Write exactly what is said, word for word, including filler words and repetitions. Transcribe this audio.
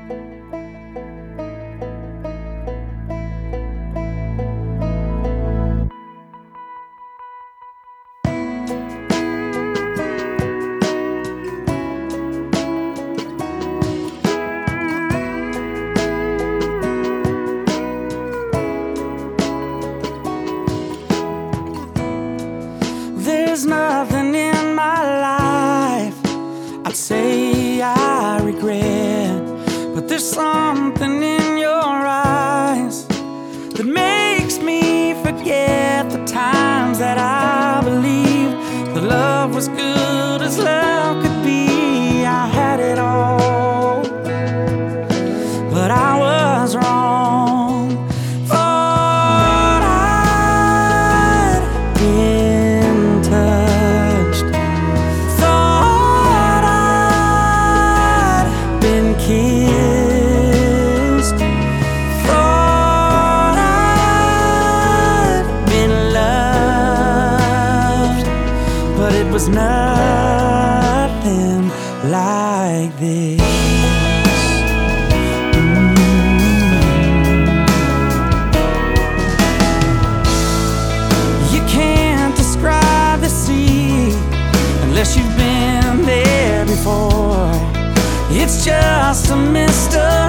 There's nothing in my life I'd say I regret, but there's something in your eyes that makes me forget the times that I believed that love was good as love could be. I had it all, but I was wrong. Thought I'd been touched, thought I'd been kissed, thought I'd been loved, but it was nothing like this. Unless you've been there before, it's just a mystery.